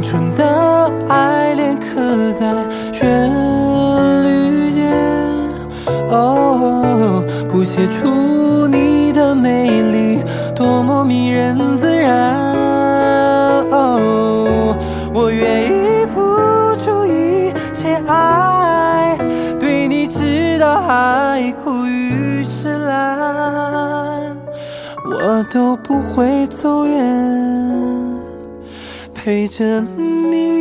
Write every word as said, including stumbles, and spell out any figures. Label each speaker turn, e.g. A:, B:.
A: 春的爱恋刻在旋律间，哦，谱写出你的美丽，多么迷人自然。哦，我愿意付出一切爱，对你直到海枯石烂，我都不会走远，陪着你。